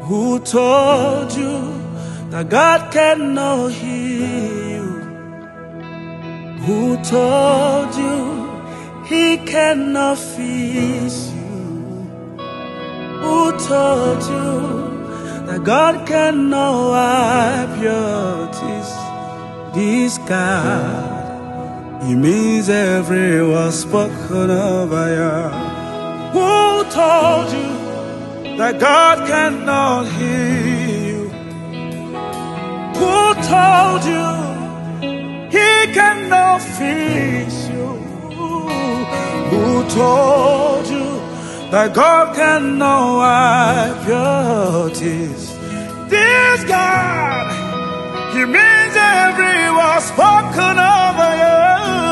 Who told you that God cannot heal you? Who told you He cannot fix you? Who told you that God cannot wipe your tears? This God, He means every word spoken over you. Who told you that God cannot heal you? Who told you He cannot fix you? Who told you that God cannot wipe your tears? This God, He means every word spoken over you.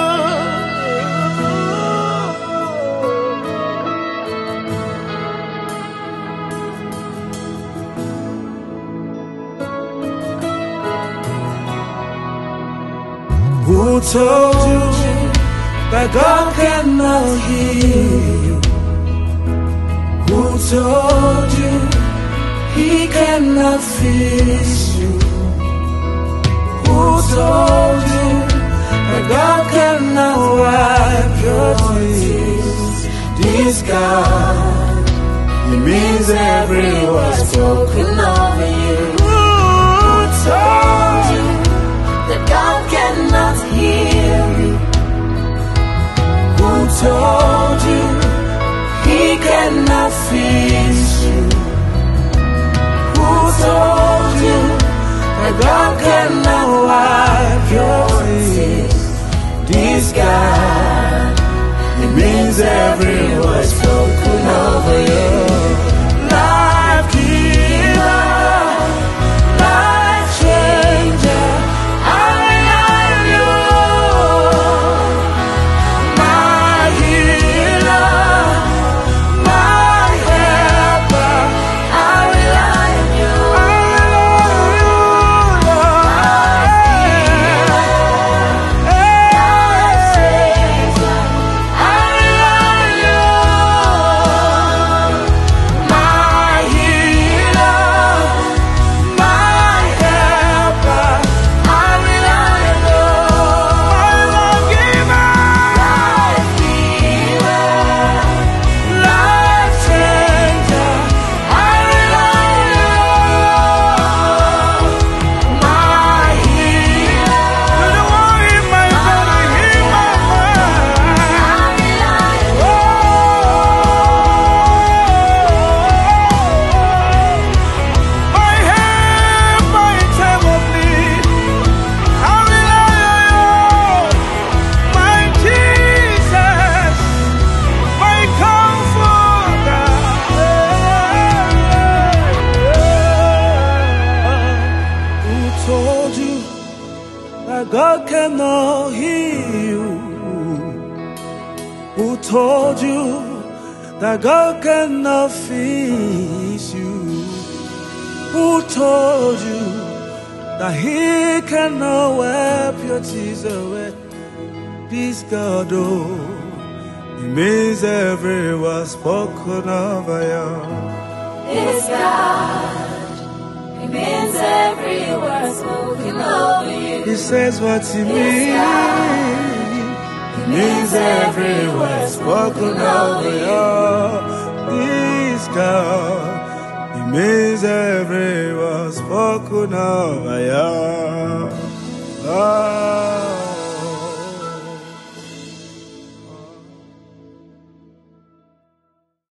Who told you that God cannot heal you? Who told you He cannot fix you? Who told you that God cannot wipe your tears? This God, He means every word spoken over you. Who told you that God cannot heal you? Who told you He cannot fix you? Who told you that God cannot wipe your tears? This God, He means every word spoken over you. Life giver, life changer, I love you. My healer, my helper, I rely on you. I love you, Lord. Life changer, I rely on you. My healer, my helper, I rely on you. My love giver, life changer, I rely on you. My healer, you're the one in my body, in my mind. My help, my time of need, I rely on you. My Jesus, my comforter. Who told you that God cannot heal you? Who told you that God cannot fix you? Who told you that He cannot wipe your tears away? This God, oh, He means every word spoken over you. This God, He means every word spoken over you. He says what He means. He means every word spoken over you. This God, He means every word spoken over you.